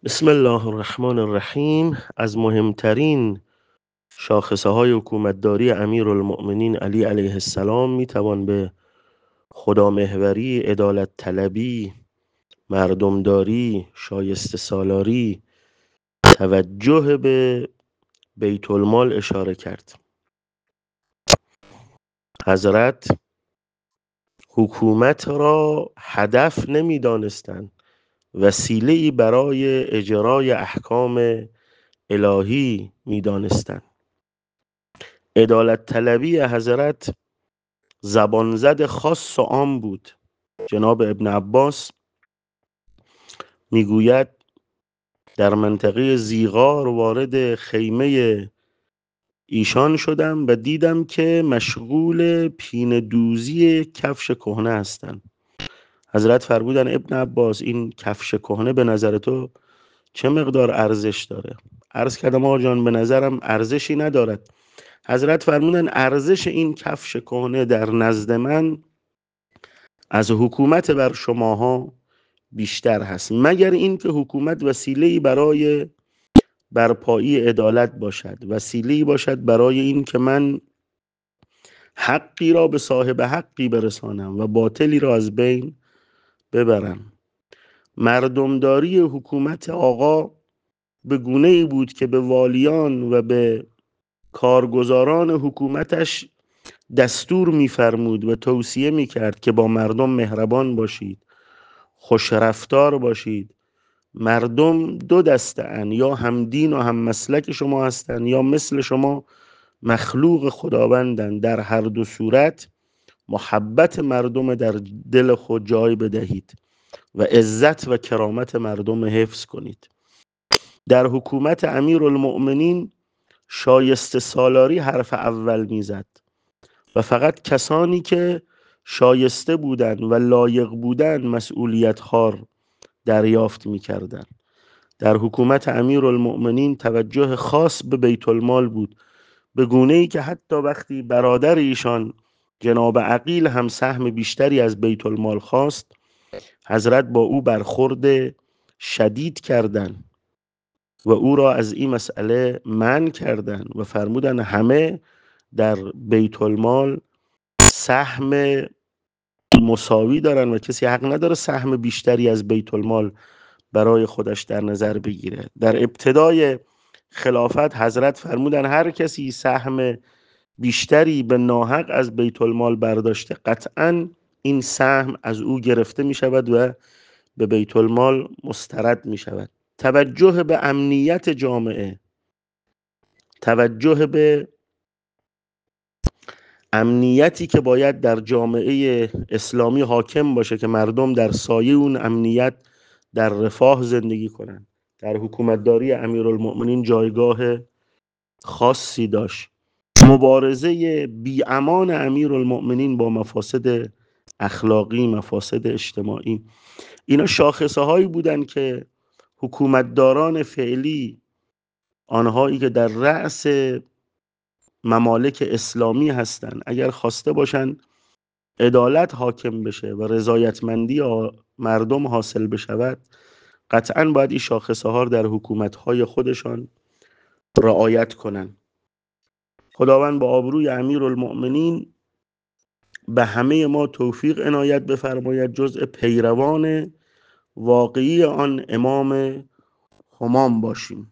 بسم الله الرحمن الرحیم. از مهمترین شاخصه های حکومتداری امیرالمؤمنین علی علیه السلام میتوان به خدامحوری، عدالت طلبی، مردمداری، شایسته سالاری، توجه به بیت المال اشاره کرد. حضرت حکومت را هدف نمیدانستند، وسیله‌ای برای اجرای احکام الهی میدانستند. عدالت طلبی حضرت زبانزد خاص و عام بود. جناب ابن عباس میگوید در منطقه زیغار وارد خیمه ایشان شدم و دیدم که مشغول پینه دوزی کفش کهنه هستند. حضرت فرمودن ابن عباس این کفش کهنه به نظر تو چه مقدار ارزش داره؟ عرض کردم آقا جان به نظرم ارزشی ندارد. حضرت فرمودن ارزش این کفش کهنه در نزد من از حکومت بر شماها بیشتر هست، مگر این که حکومت وسیله‌ای برای برپایی عدالت باشد، وسیله‌ای باشد برای این که من حقی را به صاحب حقی برسانم و باطلی را از بین ببرم. مردمداری حکومت آقا به گونه‌ای بود که به والیان و به کارگزاران حکومتش دستور می‌فرمود و توصیه می‌کرد که با مردم مهربان باشید، خوش رفتار باشید. مردم دو دسته ان، یا هم دین و هم مسلک شما هستند یا مثل شما مخلوق خداوندند. در هر دو صورت محبت مردم در دل خود جای بدهید و عزت و کرامت مردم حفظ کنید. در حکومت امیرالمؤمنین شایسته سالاری حرف اول میزد و فقط کسانی که شایسته بودند و لایق بودند مسئولیت خوار دریافت میکردند. در حکومت امیرالمؤمنین توجه خاص به بیت المال بود، به گونه‌ای که حتی وقتی برادر ایشان جناب عقیل هم سهم بیشتری از بیت المال خواست، حضرت با او برخورد شدید کردند و او را از این مسئله منع کردند و فرمودند همه در بیت المال سهم مساوی دارن و کسی حق نداره سهم بیشتری از بیت المال برای خودش در نظر بگیره. در ابتدای خلافت حضرت فرمودن هر کسی سهم بیشتری به ناحق از بیت المال برداشته قطعاً این سهم از او گرفته می شود و به بیت المال مسترد می شود. توجه به امنیت جامعه، توجه به امنیتی که باید در جامعه اسلامی حاکم باشه که مردم در سایه اون امنیت در رفاه زندگی کنند، در حکومتداری امیرالمؤمنین جایگاه خاصی داشت. مبارزه بی امان امیرالمؤمنین با مفاسد اخلاقی، مفاسد اجتماعی، اینا شاخصه هایی بودن که حکومتداران فعلی، آنهایی که در رأس ممالک اسلامی هستند، اگر خواسته باشن عدالت حاکم بشه و رضایتمندی مردم حاصل بشود، قطعاً باید این شاخصه ها در حکومت های خودشان رعایت کنند. خداوند با آبروی امیرالمؤمنین به همه ما توفیق عنایت بفرماید جزء پیروان واقعی آن امام همام باشیم.